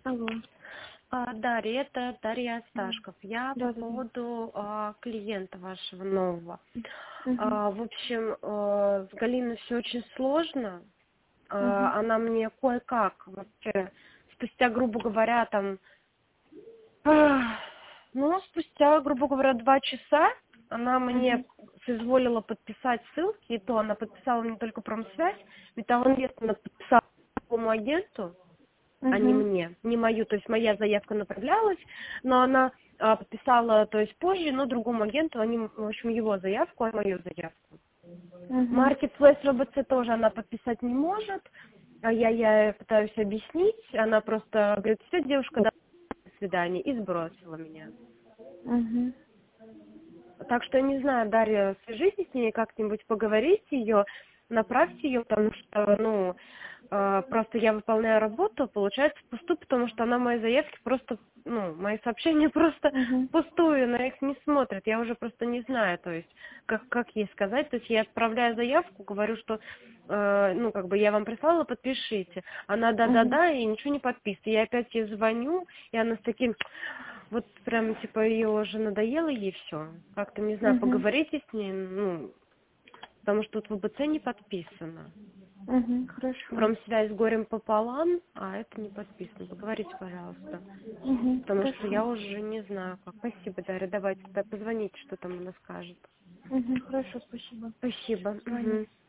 Алло. Дарья, это Дарья Да, Осташков. Я по да, да. поводу клиента вашего нового. Мгм. В общем, с Галиной все очень сложно. Мгм. Она мне кое-как вообще, спустя, грубо говоря, там, ах, ну, спустя, грубо говоря, 2 часа она мне Мгм. соизволила подписать ссылки, и то она подписала мне только промсвязь, Металлинвест она подписала такому агенту, а не Мгм. мне, не мою, то есть моя заявка направлялась, но она подписала, то есть позже, но другому агенту, они, в общем, его заявку, а мою заявку. Мгм. Marketplace ВБЦ тоже она подписать не может, а я пытаюсь объяснить, она просто говорит, все, девушка, до свидания, и сбросила меня. Мгм. Так что я не знаю, Дарья, свяжитесь с ней, как-нибудь поговорите ее, направьте ее, потому что, ну, просто я выполняю работу, получается впустую, потому что она мои заявки просто, ну, мои сообщения просто Мгм. впустую, она их не смотрит, я уже просто не знаю, то есть, как ей сказать, то есть я отправляю заявку, говорю, что, ну, как бы я вам прислала, подпишите, она Мгм. да-да-да, и ничего не подписывает, я опять ей звоню, и она с таким, вот прям, типа, ее уже надоело ей все, как-то, не знаю, Мгм. поговорите с ней, ну, потому что тут ВБЦ не подписано. Мгм. Хорошо. Промсвязь с горем пополам, а это не подписано. Поговорите, пожалуйста. Мгм. Потому что Хорошо. я уже не знаю как. Спасибо, Дарья. Давайте тогда позвоните, что там она скажет. Мгм. Хорошо, спасибо. Спасибо. Звони. Мгм.